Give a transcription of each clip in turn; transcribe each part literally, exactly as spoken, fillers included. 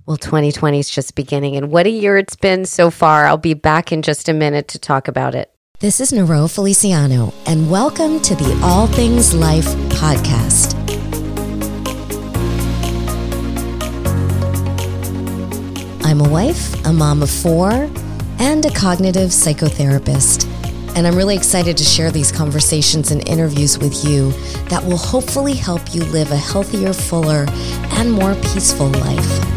Well, twenty twenty is just beginning, and what a year it's been so far. I'll be back in just a minute to talk about it. This is Nero Feliciano, and welcome to the All Things Life podcast. I'm a wife, a mom of four, and a cognitive psychotherapist. And I'm really excited to share these conversations and interviews with you that will hopefully help you live a healthier, fuller, and more peaceful life.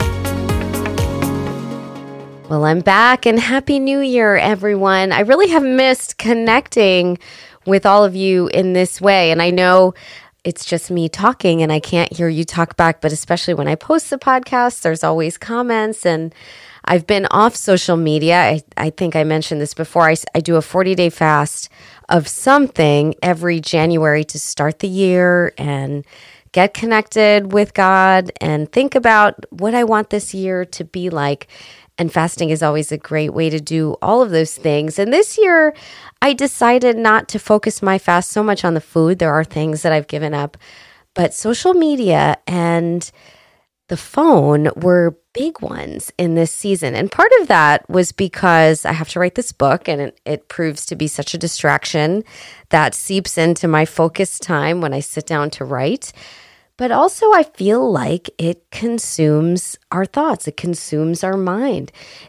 Well, I'm back, and Happy New Year, everyone. I really have missed connecting with all of you in this way. And I know it's just me talking and I can't hear you talk back, but especially when I post the podcast, there's always comments. And I've been off social media. I, I think I mentioned this before. I, I do a forty-day fast of something every January to start the year and get connected with God and think about what I want this year to be like. And fasting is always a great way to do all of those things. And this year, I decided not to focus my fast so much on the food. There are things that I've given up, but social media and the phone were big ones in this season. And part of that was because I have to write this book, and it, it proves to be such a distraction that seeps into my focus time when I sit down to write. But also I feel like it consumes our thoughts. It consumes our mind.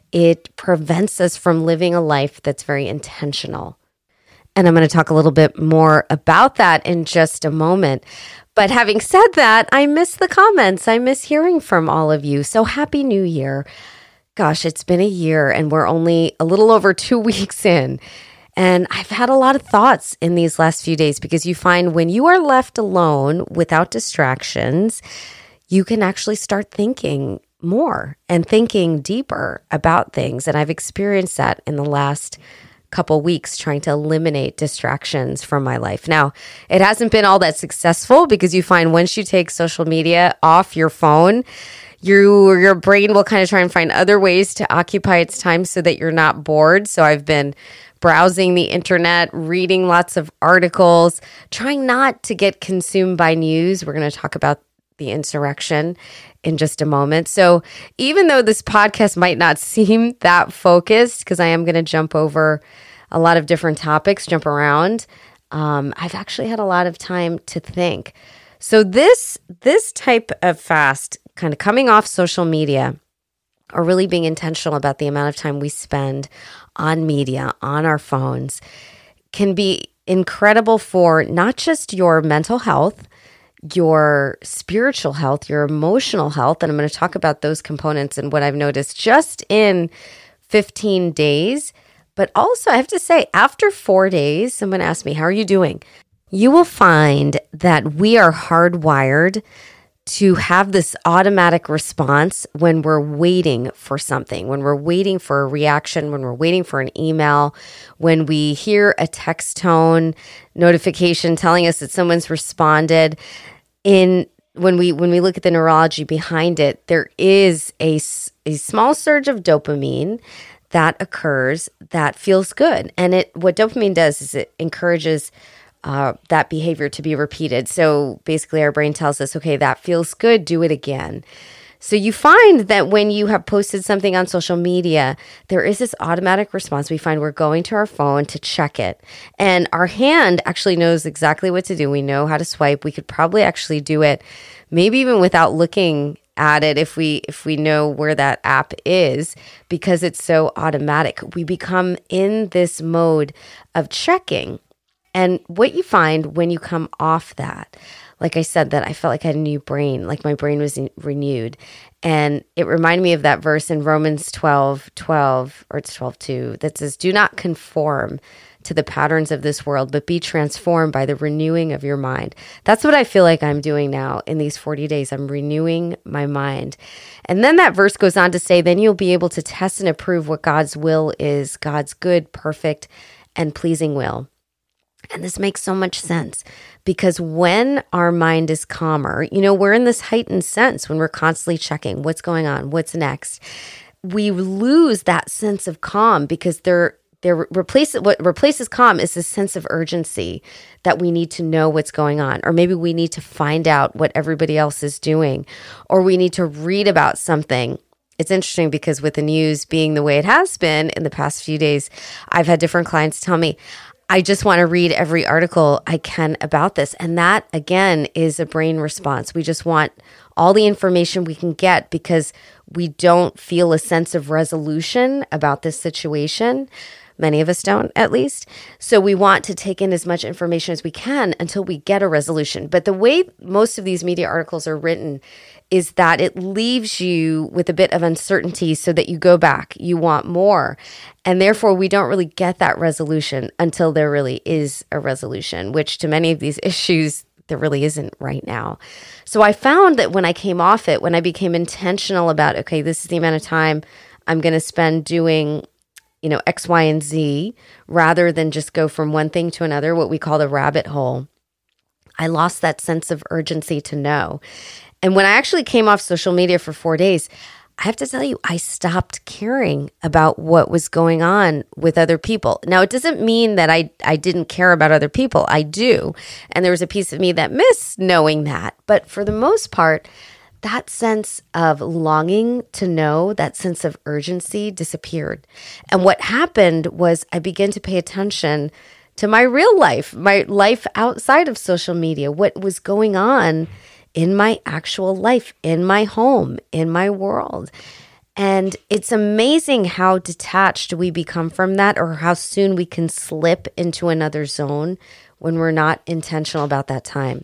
It prevents us from living a life that's very intentional. And I'm going to talk a little bit more about that in just a moment. But having said that, I miss the comments. I miss hearing from all of you. So Happy New Year. Gosh, it's been a year and we're only a little over two weeks in. And I've had a lot of thoughts in these last few days because you find when you are left alone without distractions, you can actually start thinking more and thinking deeper about things. And I've experienced that in the last couple weeks trying to eliminate distractions from my life. Now, it hasn't been all that successful because you find once you take social media off your phone, you, your brain will kind of try and find other ways to occupy its time so that you're not bored. So I've been browsing the internet, reading lots of articles, trying not to get consumed by news. We're going to talk about the insurrection in just a moment. So even though this podcast might not seem that focused, because I am going to jump over a lot of different topics, jump around, um, I've actually had a lot of time to think. So this, this type of fast, kind of coming off social media, or really being intentional about the amount of time we spend on media, on our phones, can be incredible for not just your mental health, your spiritual health, your emotional health. And I'm going to talk about those components and what I've noticed just in fifteen days. But also, I have to say, after four days, someone asked me, how are you doing? You will find that we are hardwired to have this automatic response when we're waiting for something, when we're waiting for a reaction, when we're waiting for an email, when we hear a text tone notification telling us that someone's responded. In when we when we look at the neurology behind it, there is a, a small surge of dopamine that occurs that feels good. And it what dopamine does is it encourages Uh, that behavior to be repeated. So basically our brain tells us, okay, that feels good, do it again. So you find that when you have posted something on social media, there is this automatic response. We find we're going to our phone to check it. And our hand actually knows exactly what to do. We know how to swipe. We could probably actually do it maybe even without looking at it if we if we know where that app is, because it's so automatic. We become in this mode of checking. And what you find when you come off that, like I said, that I felt like I had a new brain, like my brain was renewed. And it reminded me of that verse in Romans twelve twelve, or it's twelve two, that says, do not conform to the patterns of this world, but be transformed by the renewing of your mind. That's what I feel like I'm doing now in these forty days. I'm renewing my mind. And then that verse goes on to say, then you'll be able to test and approve what God's will is, God's good, perfect, and pleasing will. And this makes so much sense because when our mind is calmer, you know, we're in this heightened sense when we're constantly checking what's going on, what's next. We lose that sense of calm because there They're replace what replaces calm is this sense of urgency that we need to know what's going on, or maybe we need to find out what everybody else is doing, or we need to read about something. It's interesting because with the news being the way it has been in the past few days, I've had different clients tell me, I just want to read every article I can about this. And that, again, is a brain response. We just want all the information we can get because we don't feel a sense of resolution about this situation. Many of us don't, at least. So we want to take in as much information as we can until we get a resolution. But the way most of these media articles are written is that it leaves you with a bit of uncertainty so that you go back, you want more. And therefore, we don't really get that resolution until there really is a resolution, which to many of these issues, there really isn't right now. So I found that when I came off it, when I became intentional about, okay, this is the amount of time I'm going to spend doing, you know, X, Y, and Z, rather than just go from one thing to another, what we call the rabbit hole, I lost that sense of urgency to know. And when I actually came off social media for four days, I have to tell you, I stopped caring about what was going on with other people. Now, it doesn't mean that I, I didn't care about other people. I do. And there was a piece of me that missed knowing that. But for the most part, that sense of longing to know, that sense of urgency disappeared. And what happened was I began to pay attention to my real life, my life outside of social media, what was going on in my actual life, in my home, in my world. And it's amazing how detached we become from that, or how soon we can slip into another zone when we're not intentional about that time.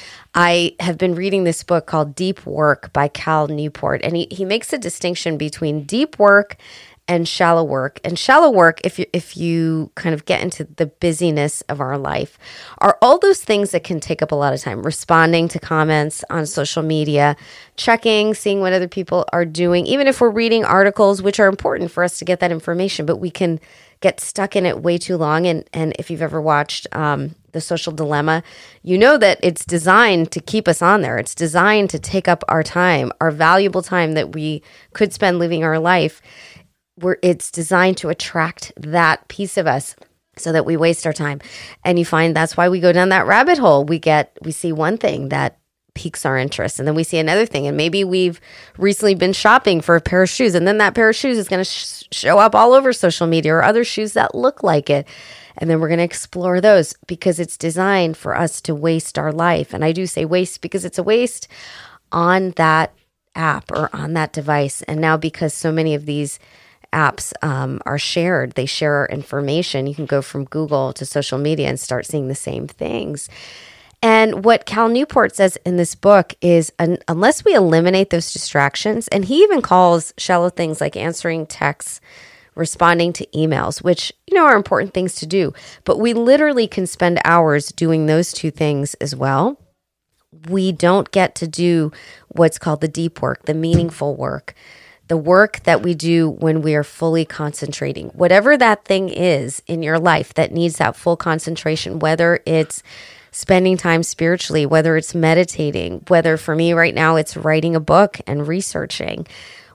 I have been reading this book called Deep Work by Cal Newport, and he, he makes a distinction between deep work and shallow work. And shallow work, if you, if you kind of get into the busyness of our life, are all those things that can take up a lot of time. Responding to comments on social media, checking, seeing what other people are doing, even if we're reading articles, which are important for us to get that information, but we can get stuck in it way too long. And, and if you've ever watched um, The Social Dilemma, you know that it's designed to keep us on there. It's designed to take up our time, our valuable time that we could spend living our life. Where it's designed to attract that piece of us so that we waste our time. And you find that's why we go down that rabbit hole. We get, we see one thing that piques our interest, and then we see another thing. And maybe we've recently been shopping for a pair of shoes, and then that pair of shoes is going to sh- show up all over social media, or other shoes that look like it. And then we're going to explore those because it's designed for us to waste our life. And I do say waste because it's a waste on that app or on that device. And now because so many of these apps um, are shared, they share our information. You can go from Google to social media and start seeing the same things. And what Cal Newport says in this book is un- unless we eliminate those distractions, and he even calls shallow things like answering texts, responding to emails, which, you know, are important things to do, but we literally can spend hours doing those two things as well. We don't get to do what's called the deep work, the meaningful work, the work that we do when we are fully concentrating. Whatever that thing is in your life that needs that full concentration, whether it's spending time spiritually, whether it's meditating, whether for me right now it's writing a book and researching,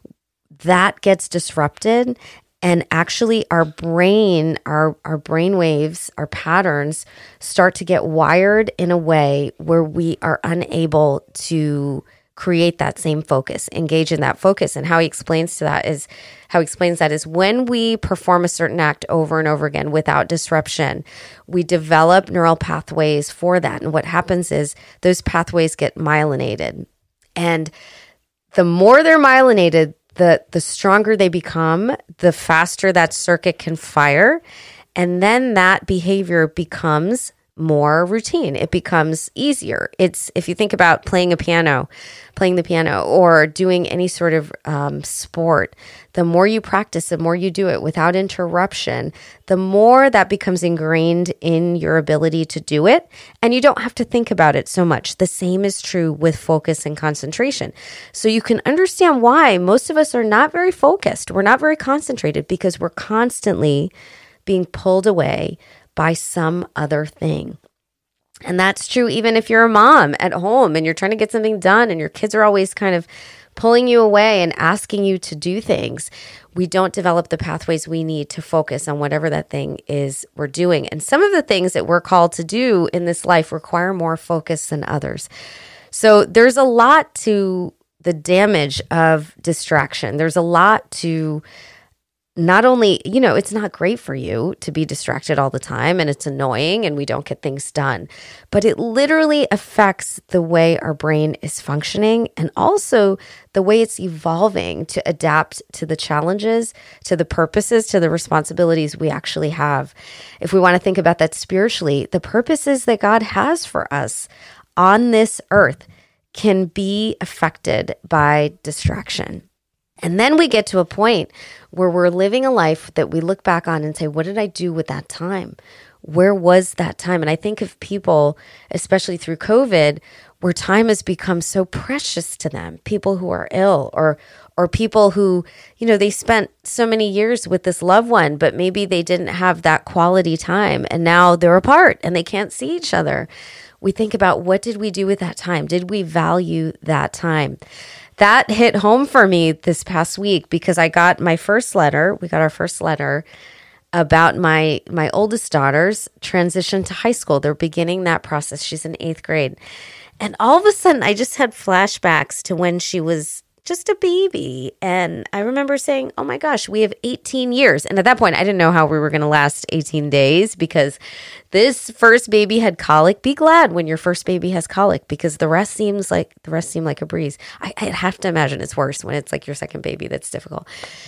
that gets disrupted. And actually our brain, our, our brain waves, our patterns start to get wired in a way where we are unable to create that same focus, engage in that focus. And how he explains to that is, how he explains that is when we perform a certain act over and over again without disruption, we develop neural pathways for that. And what happens is those pathways get myelinated. And the more they're myelinated, the the stronger they become, the faster that circuit can fire. And then that behavior becomes more routine. It becomes easier. It's, if you think about playing a piano, playing the piano or doing any sort of um, sport, the more you practice, the more you do it without interruption, the more that becomes ingrained in your ability to do it. And you don't have to think about it so much. The same is true with focus and concentration. So you can understand why most of us are not very focused. We're not very concentrated because we're constantly being pulled away by some other thing. And that's true even if you're a mom at home and you're trying to get something done and your kids are always kind of pulling you away and asking you to do things, we don't develop the pathways we need to focus on whatever that thing is we're doing. And some of the things that we're called to do in this life require more focus than others. So there's a lot to the damage of distraction. There's a lot to not only, you know, it's not great for you to be distracted all the time, and it's annoying and we don't get things done, but it literally affects the way our brain is functioning and also the way it's evolving to adapt to the challenges, to the purposes, to the responsibilities we actually have. If we want to think about that spiritually, the purposes that God has for us on this earth can be affected by distraction. And then we get to a point where we're living a life that we look back on and say, what did I do with that time? Where was that time? And I think of people, especially through COVID, where time has become so precious to them, people who are ill or or people who, you know, they spent so many years with this loved one, but maybe they didn't have that quality time and now they're apart and they can't see each other. We think about, what did we do with that time? Did we value that time? That hit home for me this past week because I got my first letter. We got our first letter about my my oldest daughter's transition to high school. They're beginning that process. She's in eighth grade. And all of a sudden, I just had flashbacks to when she was just a baby. And I remember saying, oh my gosh, we have eighteen years. And at that point, I didn't know how we were going to last eighteen days because this first baby had colic. Be glad when your first baby has colic because the rest seems like the rest seem like a breeze. I, I have to imagine it's worse when it's like your second baby that's difficult.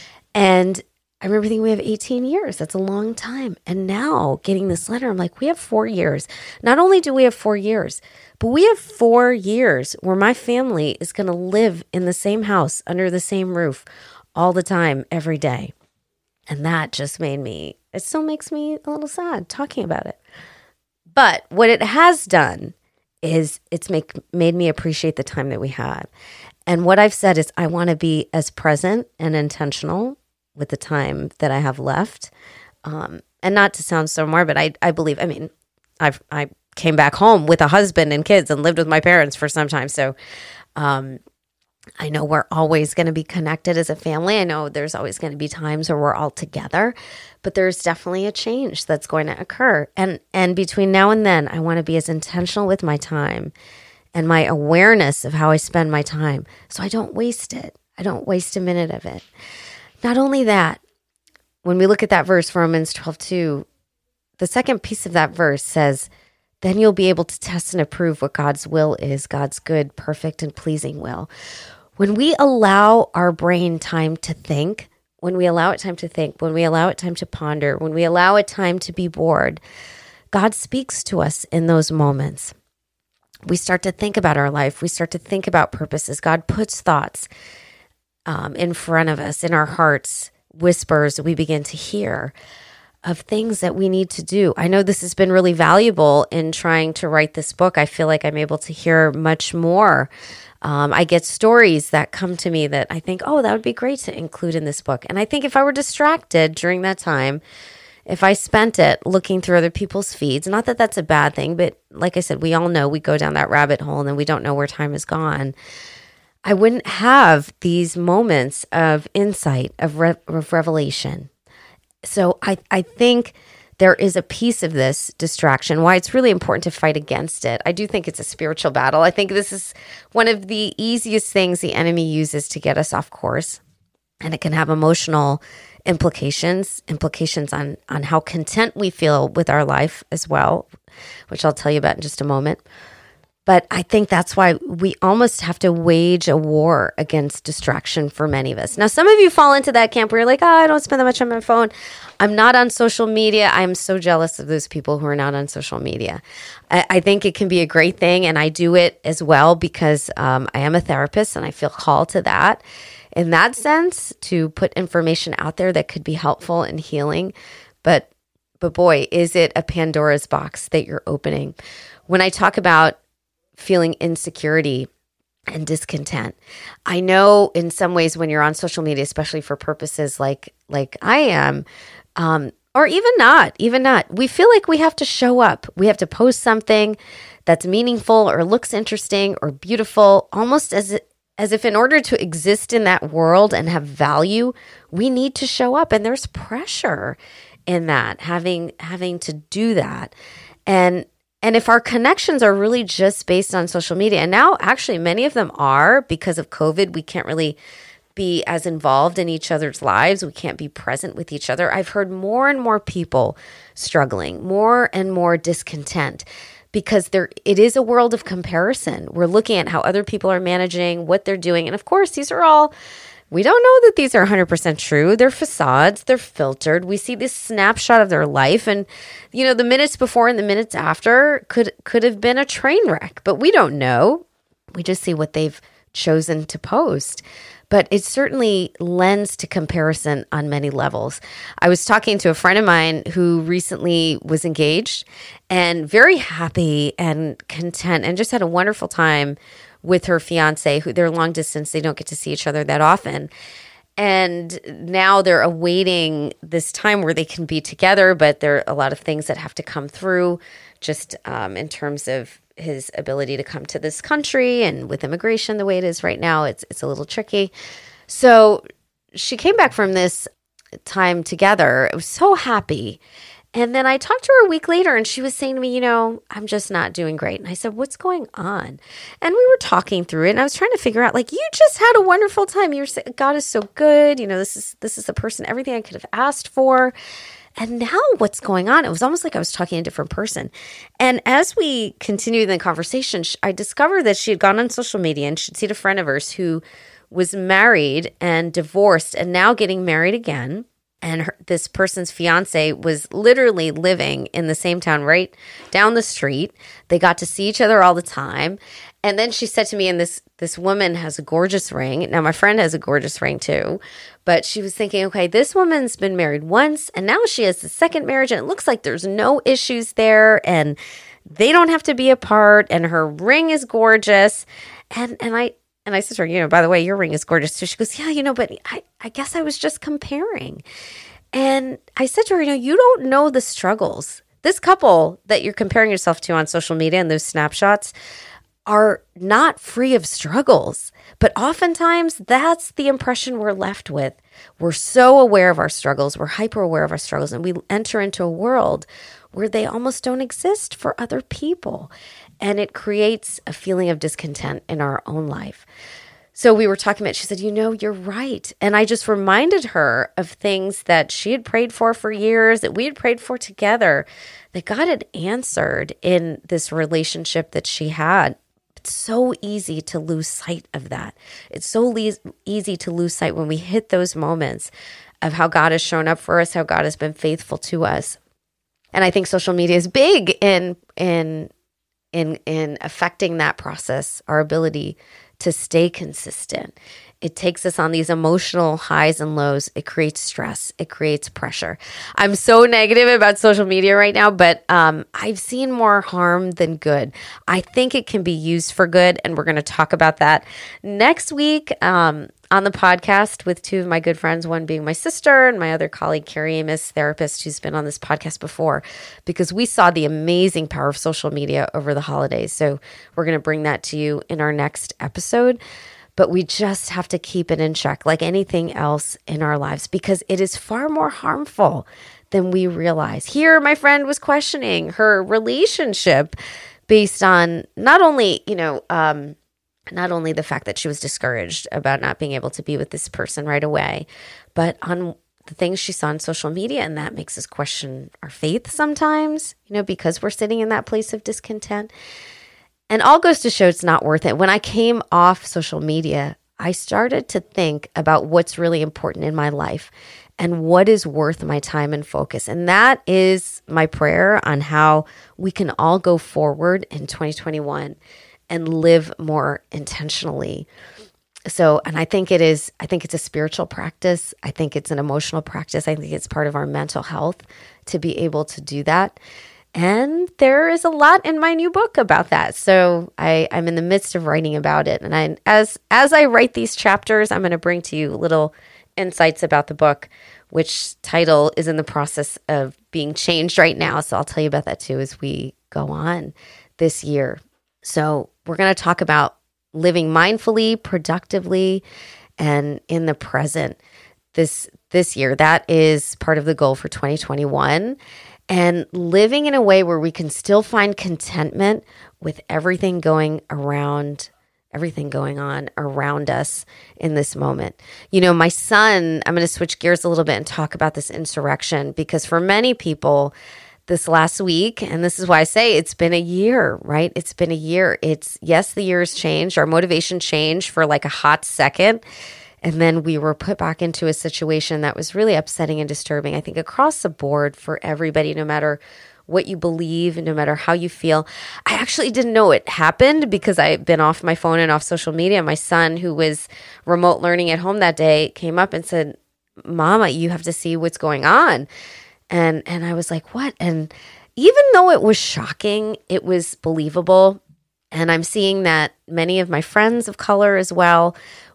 And I remember thinking, we have eighteen years. That's a long time. And now getting this letter, I'm like, we have four years. Not only do we have four years, but we have four years where my family is going to live in the same house, under the same roof, all the time, every day. And that just made me, it still makes me a little sad talking about it. But what it has done is it's make, made me appreciate the time that we had. And what I've said is I want to be as present and intentional with the time that I have left. Um, and not to sound so morbid, I, I believe, I mean, I've, I came back home with a husband and kids and lived with my parents for some time. So um, I know we're always going to be connected as a family. I know there's always going to be times where we're all together, but there's definitely a change that's going to occur. And, and between now and then, I want to be as intentional with my time and my awareness of how I spend my time so I don't waste it. I don't waste a minute of it. Not only that, when we look at that verse, Romans twelve two, the second piece of that verse says, then you'll be able to test and approve what God's will is, God's good, perfect, and pleasing will. When we allow our brain time to think, when we allow it time to think, when we allow it time to ponder, when we allow it time to be bored, God speaks to us in those moments. We start to think about our life. We start to think about purposes. God puts thoughts Um, in front of us, in our hearts, whispers we begin to hear of things that we need to do. I know this has been really valuable in trying to write this book. I feel like I'm able to hear much more. Um, I get stories that come to me that I think, oh, that would be great to include in this book. And I think if I were distracted during that time, if I spent it looking through other people's feeds, not that that's a bad thing, but like I said, we all know we go down that rabbit hole and then we don't know where time is gone. I wouldn't have these moments of insight, of, re- of revelation. So I, I think there is a piece of this distraction, why it's really important to fight against it. I do think it's a spiritual battle. I think this is one of the easiest things the enemy uses to get us off course. And it can have emotional implications, implications on, on how content we feel with our life as well, which I'll tell you about in just a moment. But I think that's why we almost have to wage a war against distraction for many of us. Now, some of you fall into that camp where you're like, oh, I don't spend that much on my phone. I'm not on social media. I'm so jealous of those people who are not on social media. I, I think it can be a great thing, and I do it as well because um, I am a therapist and I feel called to that. In that sense, to put information out there that could be helpful and healing. But, but boy, is it a Pandora's box that you're opening. When I talk about feeling insecurity and discontent, I know in some ways when you're on social media, especially for purposes like like I am, um, or even not, even not, we feel like we have to show up. We have to post something that's meaningful or looks interesting or beautiful, almost as as if in order to exist in that world and have value, we need to show up. And there's pressure in that, having having to do that. And and if our connections are really just based on social media, and now actually many of them are, because of COVID, we can't really be as involved in each other's lives. We can't be present with each other. I've heard more and more people struggling, more and more discontent, because there it is a world of comparison. We're looking at how other people are managing, what they're doing. And of course, these are all, we don't know that these are one hundred percent true. They're facades. They're filtered. We see this snapshot of their life. And, you know, the minutes before and the minutes after could could have been a train wreck, but we don't know. We just see what they've chosen to post. But it certainly lends to comparison on many levels. I was talking to a friend of mine who recently was engaged and very happy and content and just had a wonderful time with her fiance, who they're long distance. They don't get to see each other that often. And now they're awaiting this time where they can be together, but there are a lot of things that have to come through just um, in terms of his ability to come to this country, and with immigration the way it is right now, it's it's a little tricky. So she came back from this time together. I was so happy. And then I talked to her a week later, and she was saying to me, you know, I'm just not doing great. And I said, what's going on? And we were talking through it, and I was trying to figure out, like, you just had a wonderful time. You were saying, God is so good. You know, this is this is the person, everything I could have asked for. And now what's going on? It was almost like I was talking to a different person. And as we continued the conversation, I discovered that she had gone on social media and she'd seen a friend of hers who was married and divorced and now getting married again. And her, this person's fiance was literally living in the same town right down the street. They got to see each other all the time. And then she said to me, and this this woman has a gorgeous ring. Now, my friend has a gorgeous ring too. But she was thinking, okay, this woman's been married once, and now she has the second marriage, and it looks like there's no issues there, and they don't have to be apart, and her ring is gorgeous. And and I and I said to her, you know, by the way, your ring is gorgeous too. She goes, yeah, you know, but I, I guess I was just comparing. And I said to her, you know, you don't know the struggles. This couple that you're comparing yourself to on social media and those snapshots are not free of struggles. But oftentimes that's the impression we're left with. We're so aware of our struggles. We're hyper aware of our struggles. And we enter into a world where they almost don't exist for other people. And it creates a feeling of discontent in our own life. So we were talking about, she said, you know, you're right. And I just reminded her of things that she had prayed for for years, that we had prayed for together, that God had answered in this relationship that she had. It's so easy to lose sight of that. It's so le- easy to lose sight when we hit those moments of how God has shown up for us, how God has been faithful to us. And I think social media is big in in in in affecting that process, our ability to stay consistent. It takes us on these emotional highs and lows. It creates stress. It creates pressure. I'm so negative about social media right now, but um, I've seen more harm than good. I think it can be used for good, and we're going to talk about that next week um, on the podcast with two of my good friends, one being my sister and my other colleague, Carrie Amos, therapist, who's been on this podcast before, because we saw the amazing power of social media over the holidays. So we're going to bring that to you in our next episode. But we just have to keep it in check, like anything else in our lives, because it is far more harmful than we realize. Here, my friend was questioning her relationship based on not only, you know, um, not only the fact that she was discouraged about not being able to be with this person right away, but on the things she saw on social media. And that makes us question our faith sometimes, you know, because we're sitting in that place of discontent. And all goes to show it's not worth it. When I came off social media, I started to think about what's really important in my life and what is worth my time and focus. And that is my prayer on how we can all go forward in twenty twenty-one and live more intentionally. So, and I think it is, I think it's a spiritual practice. I think it's an emotional practice. I think it's part of our mental health to be able to do that. And there is a lot in my new book about that. So I, I'm in the midst of writing about it. And I, as as I write these chapters, I'm going to bring to you little insights about the book, which title is in the process of being changed right now. So I'll tell you about that too as we go on this year. So we're going to talk about living mindfully, productively, and in the present this this year. That is part of the goal for twenty twenty-one. And living in a way where we can still find contentment with everything going around, everything going on around us in this moment. You know, my son, I'm going to switch gears a little bit and talk about this insurrection, because for many people this last week, and this is why I say it's been a year, right? It's been a year. It's, yes, the year has changed. Our motivation changed for like a hot second. And then we were put back into a situation that was really upsetting and disturbing, I think, across the board for everybody, no matter what you believe, no matter how you feel. I actually didn't know it happened because I've been off my phone and off social media. My son, who was remote learning at home that day, came up and said, "Mama, you have to see what's going on." And and I was like, "What?" And even though it was shocking, it was believable. And I'm seeing that many of my friends of color as well,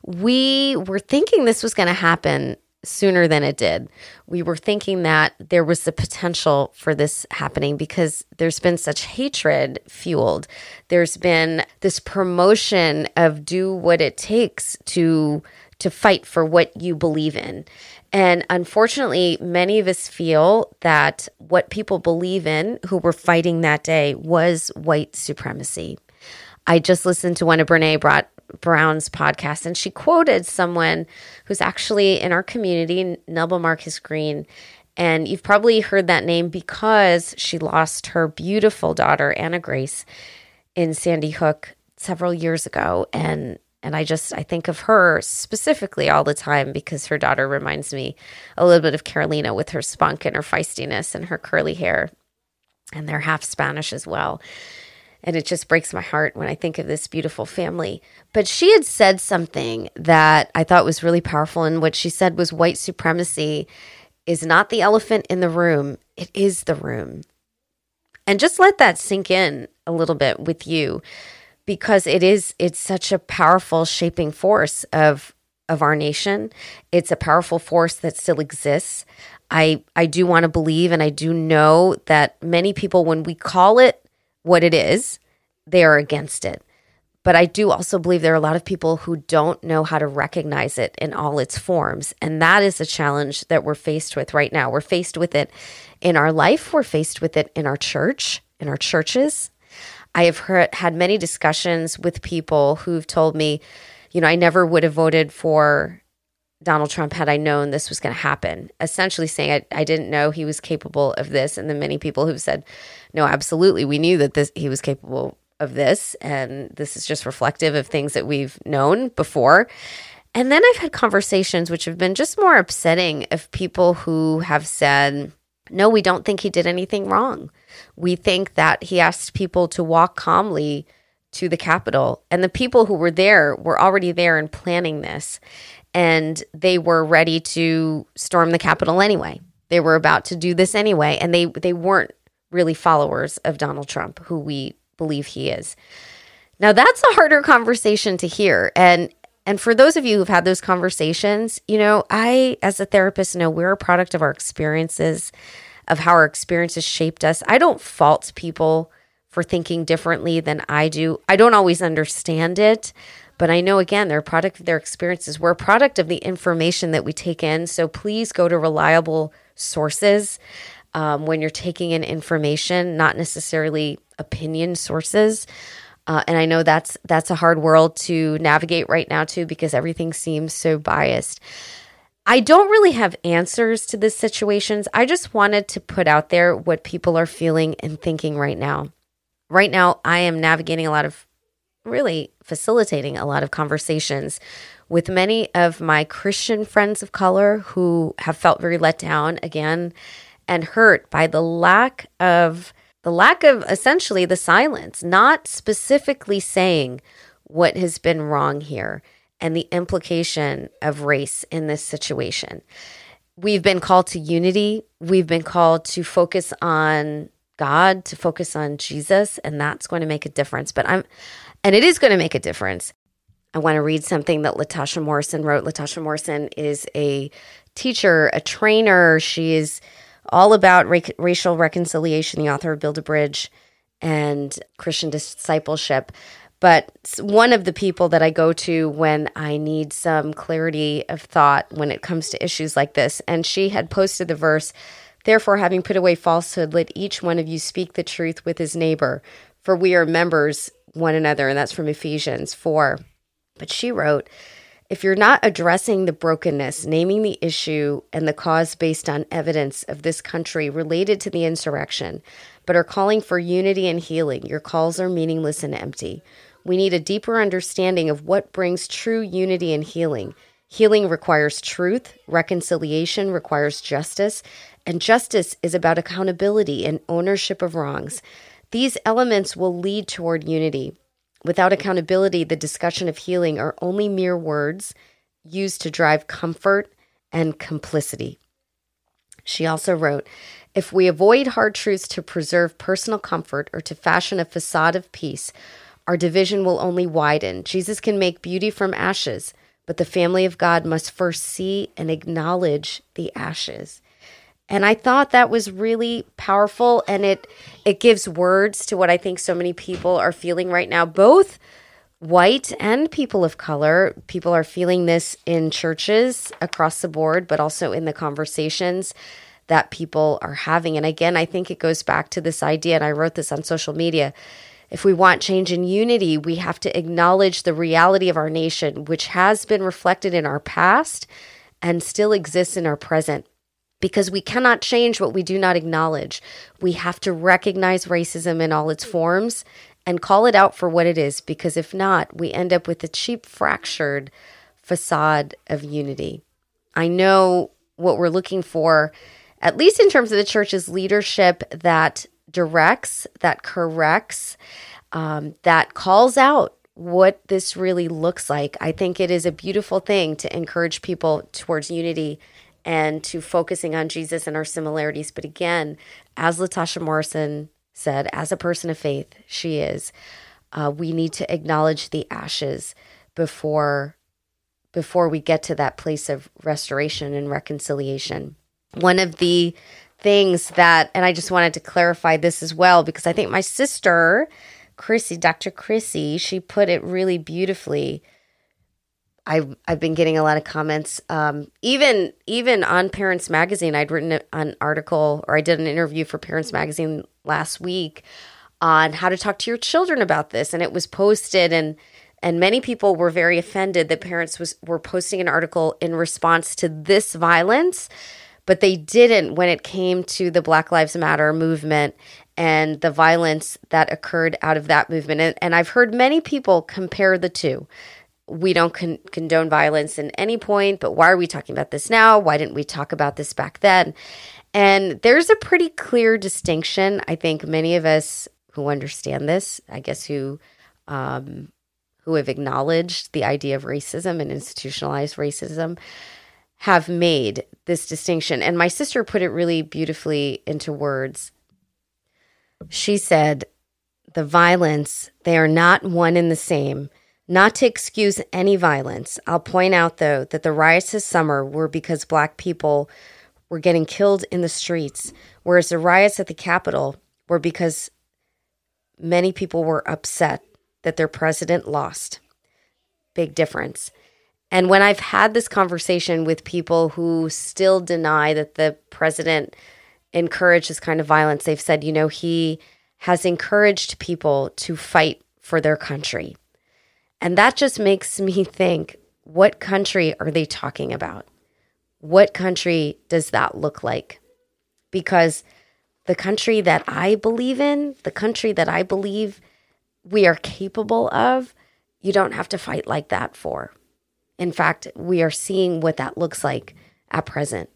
we were thinking this was going to happen sooner than it did. We were thinking that there was the potential for this happening because there's been such hatred fueled. There's been this promotion of do what it takes to to fight for what you believe in. And unfortunately, many of us feel that what people believe in who were fighting that day was white supremacy. I just listened to one of Brene Brown's podcasts, and she quoted someone who's actually in our community, Nelba Marcus Green. And you've probably heard that name because she lost her beautiful daughter, Anna Grace, in Sandy Hook several years ago. And and I just, I think of her specifically all the time because her daughter reminds me a little bit of Carolina with her spunk and her feistiness and her curly hair. And they're half Spanish as well. And it just breaks my heart when I think of this beautiful family. But she had said something that I thought was really powerful. And what she said was white supremacy is not the elephant in the room. It is the room. And just let that sink in a little bit with you, because it is, it's such a powerful shaping force of, of our nation. It's a powerful force that still exists. I, I do want to believe, and I do know that many people, when we call it what it is, they are against it. But I do also believe there are a lot of people who don't know how to recognize it in all its forms. And that is a challenge that we're faced with right now. We're faced with it in our life. We're faced with it in our church, in our churches. I have heard, had many discussions with people who've told me, you know, I never would have voted for Donald Trump had I known this was going to happen, essentially saying I, I didn't know he was capable of this. And then many people who've said, no, absolutely, we knew that this he was capable of this, and this is just reflective of things that we've known before. And then I've had conversations which have been just more upsetting of people who have said, no, we don't think he did anything wrong. We think that he asked people to walk calmly to the Capitol, and the people who were there were already there and planning this. And they were ready to storm the Capitol anyway. They were about to do this anyway. And they, they weren't really followers of Donald Trump, who we believe he is. Now, that's a harder conversation to hear. And and for those of you who've had those conversations, you know, I, as a therapist, know we're a product of our experiences, of how our experiences shaped us. I don't fault people for thinking differently than I do. I don't always understand it. But I know, again, they're a product of their experiences. We're a product of the information that we take in. So please go to reliable sources um, when you're taking in information, not necessarily opinion sources. Uh, and I know that's that's a hard world to navigate right now, too, because everything seems so biased. I don't really have answers to these situations. I just wanted to put out there what people are feeling and thinking right now. Right now, I am navigating a lot of really facilitating a lot of conversations with many of my Christian friends of color who have felt very let down again and hurt by the lack of the lack of essentially the silence, not specifically saying what has been wrong here and the implication of race in this situation. We've been called to unity. We've been called to focus on God, to focus on Jesus, and that's going to make a difference. But I'm And it is going to make a difference. I want to read something that Latasha Morrison wrote. Latasha Morrison is a teacher, a trainer. She is all about ra- racial reconciliation, the author of Build a Bridge and Christian discipleship. but one of the people that I go to when I need some clarity of thought when it comes to issues like this, and she had posted the verse, "Therefore, having put away falsehood, let each one of you speak the truth with his neighbor, for we are members one another," and that's from Ephesians four. But she wrote, "If you're not addressing the brokenness, naming the issue and the cause based on evidence of this country related to the insurrection, but are calling for unity and healing, your calls are meaningless and empty. We need a deeper understanding of what brings true unity and healing. Healing requires truth, reconciliation requires justice, and justice is about accountability and ownership of wrongs. These elements will lead toward unity. Without accountability, the discussion of healing are only mere words used to drive comfort and complicity." She also wrote, "If we avoid hard truths to preserve personal comfort or to fashion a facade of peace, our division will only widen. Jesus can make beauty from ashes, but the family of God must first see and acknowledge the ashes." And I thought that was really powerful, and it it gives words to what I think so many people are feeling right now, both white and people of color. People are feeling this in churches across the board, but also in the conversations that people are having. And again, I think it goes back to this idea, and I wrote this on social media. If we want change and unity, we have to acknowledge the reality of our nation, which has been reflected in our past and still exists in our present. Because we cannot change what we do not acknowledge. We have to recognize racism in all its forms and call it out for what it is, because if not, we end up with a cheap, fractured facade of unity. I know what we're looking for, at least in terms of the church's leadership, that directs, that corrects, um, that calls out what this really looks like. I think it is a beautiful thing to encourage people towards unity and to focusing on Jesus and our similarities. But again, as Latasha Morrison said, as a person of faith, she is, uh, we need to acknowledge the ashes before, before we get to that place of restoration and reconciliation. One of the things that, and I just wanted to clarify this as well, because I think my sister, Chrissy, Doctor Chrissy, she put it really beautifully. I've, I've been getting a lot of comments, um, even even on Parents Magazine. I'd written an article, or I did an interview for Parents Magazine last week on how to talk to your children about this, and it was posted, and and many people were very offended that parents was were posting an article in response to this violence, but they didn't when it came to the Black Lives Matter movement and the violence that occurred out of that movement. And, and I've heard many people compare the two. We don't con- condone violence at any point, but why are we talking about this now? Why didn't we talk about this back then? And there's a pretty clear distinction. I think many of us who understand this, I guess who um, who have acknowledged the idea of racism and institutionalized racism, have made this distinction. And my sister put it really beautifully into words. She said, the violence, they are not one and the same. Not to excuse any violence, I'll point out, though, that the riots this summer were because Black people were getting killed in the streets, whereas the riots at the Capitol were because many people were upset that their president lost. Big difference. And when I've had this conversation with people who still deny that the president encouraged this kind of violence, they've said, you know, he has encouraged people to fight for their country. And that just makes me think, what country are they talking about? What country does that look like? Because the country that I believe in, the country that I believe we are capable of, you don't have to fight like that for. In fact, we are seeing what that looks like at present.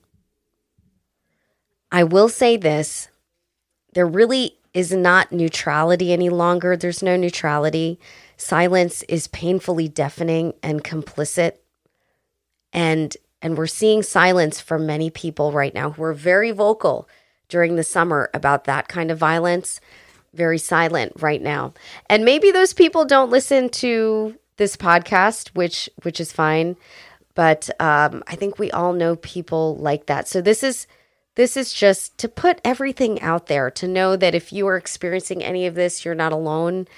I will say this, there really is not neutrality any longer. There's no neutrality. Silence is painfully deafening and complicit. And and we're seeing silence from many people right now who are very vocal during the summer about that kind of violence, very silent right now. And maybe those people don't listen to this podcast, which which is fine. But um, I think we all know people like that. So this is This is just to put everything out there, to know that if you are experiencing any of this, you're not alone.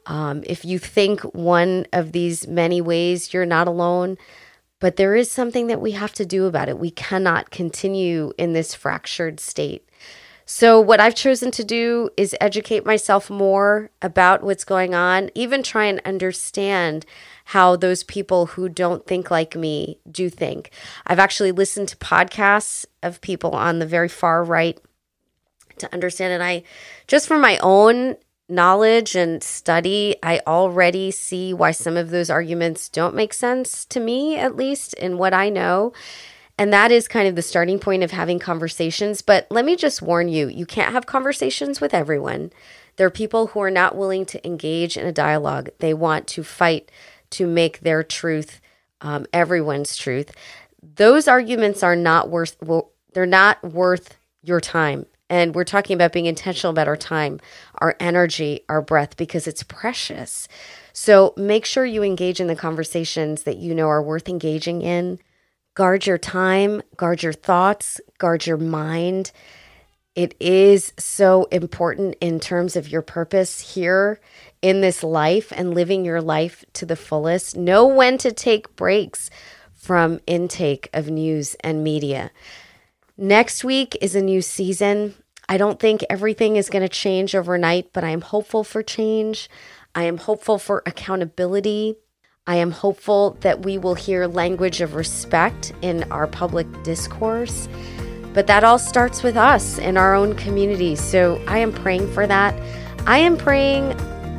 Um, if you think one of these many ways, you're not alone. But there is something that we have to do about it. We cannot continue in this fractured state. So what I've chosen to do is educate myself more about what's going on, even try and understand how those people who don't think like me do think. I've actually listened to podcasts of people on the very far right to understand. And I, just from my own knowledge and study, I already see why some of those arguments don't make sense to me, at least in what I know. And that is kind of the starting point of having conversations. But let me just warn you, you can't have conversations with everyone. There are people who are not willing to engage in a dialogue. They want to fight to make their truth um, everyone's truth. Those arguments are not worth, well, they're not worth your time. And we're talking about being intentional about our time, our energy, our breath, because it's precious. So make sure you engage in the conversations that you know are worth engaging in. Guard your time, guard your thoughts, guard your mind. It is so important in terms of your purpose here in this life and living your life to the fullest. Know when to take breaks from intake of news and media. Next week is a new season. I don't think everything is going to change overnight, but I am hopeful for change. I am hopeful for accountability. I am hopeful that we will hear language of respect in our public discourse. But that all starts with us in our own communities. So I am praying for that. I am praying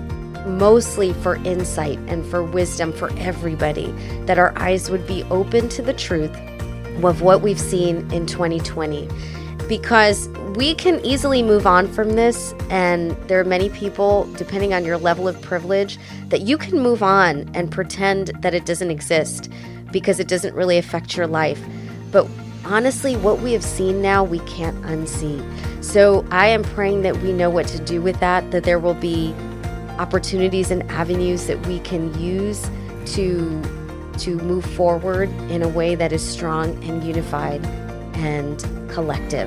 mostly for insight and for wisdom for everybody, that our eyes would be open to the truth of what we've seen in twenty twenty. Because we can easily move on from this, and there are many people, depending on your level of privilege, that you can move on and pretend that it doesn't exist because it doesn't really affect your life. But honestly, what we have seen now, we can't unsee. So I am praying that we know what to do with that, that there will be opportunities and avenues that we can use to, to move forward in a way that is strong and unified and collective.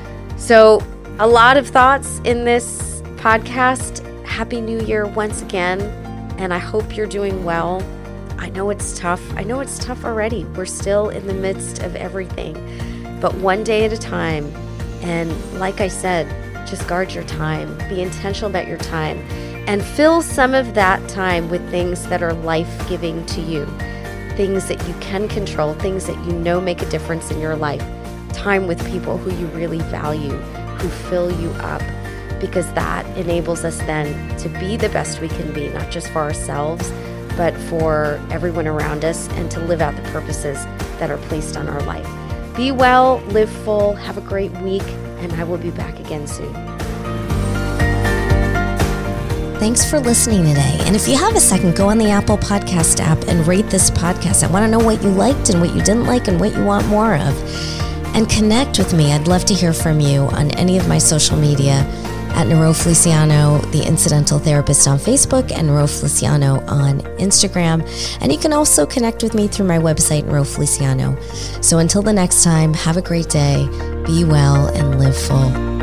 So a lot of thoughts in this podcast. Happy New Year once again, and I hope you're doing well. I know it's tough. I know it's tough already. We're still in the midst of everything, but one day at a time. And like I said, just guard your time. Be intentional about your time and fill some of that time with things that are life-giving to you, things that you can control, things that you know make a difference in your life. Time with people who you really value, who fill you up, because that enables us then to be the best we can be, not just for ourselves, but for everyone around us, and to live out the purposes that are placed on our life. Be well, live full, have a great week, and I will be back again soon. Thanks for listening today. And if you have a second, go on the Apple Podcast app and rate this podcast. I want to know what you liked and what you didn't like and what you want more of. And connect with me. I'd love to hear from you on any of my social media at Nero Feliciano, the Incidental Therapist on Facebook, and Nero Feliciano on Instagram. And you can also connect with me through my website, Nero Feliciano. So until the next time, have a great day, be well, and live full.